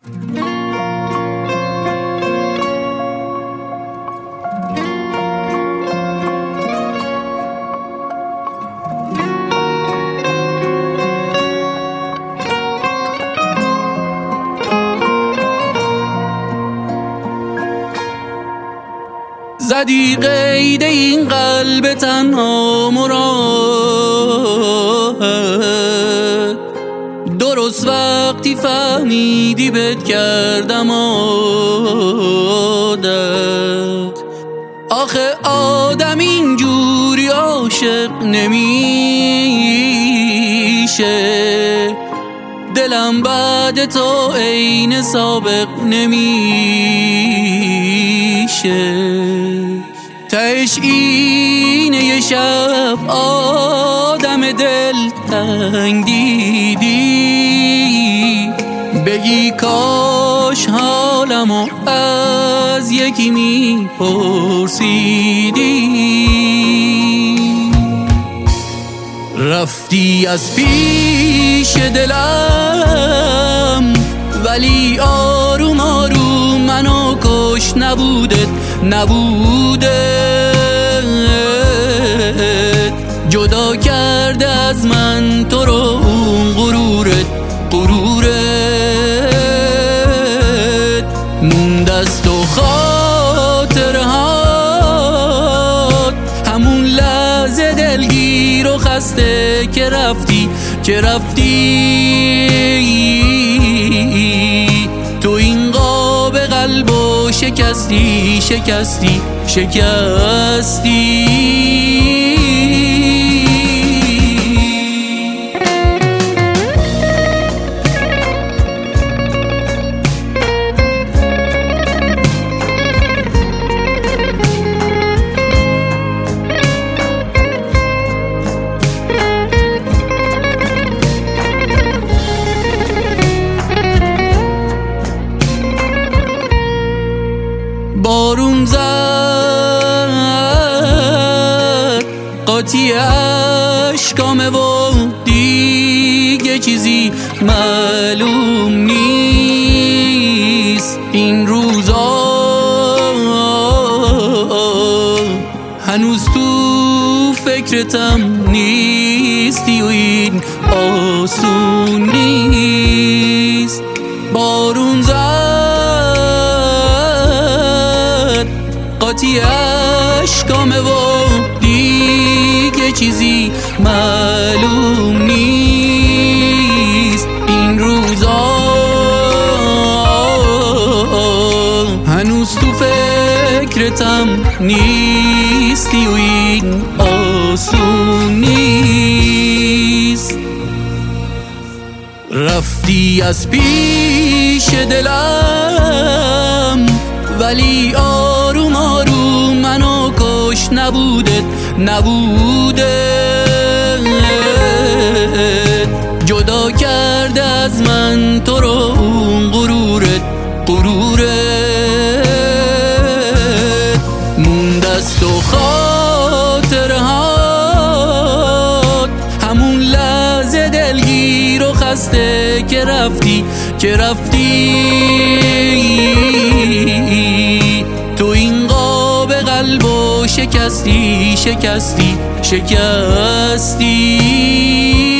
زدی قید این قلب تنها مراد، درست وقتی فهمیدی بهت کردم عادت. آخه آدم اینجوری عاشق نمیشه، دلم بعد تو عین سابق نمیشه. تهش اینه یه شب آدم دل تنگ دیدی، بگی کاش حالمو از یکی میپرسیدی. رفتی از پیش دلم ولی آروم آروم منو کش، نبودت جدا کرده از من تو رو اون غرورت موند از تو خاطرهات، همون لحظه دلگیر و خسته که رفتی تو این قاب قلبو شکستی بارون زد قاطی اشکامه و دیگه چیزی معلوم نیست. این روزا هنوز تو فکرتم نیستی و این آسون نیست. بارون زد قاطی اشکامه و دیگه چیزی معلوم نیست. این روزا هنوز تو فکرتم نیستی و این آسون نیست. رفتی از پیش دلم ولی آروم آروم منو کش، نبودت جدا کرده از من تو رو اون غرورت موند از تو خاطرهات، همون لحظه دلگیر و خسته که رفتی تو این قاب قلبو شکستی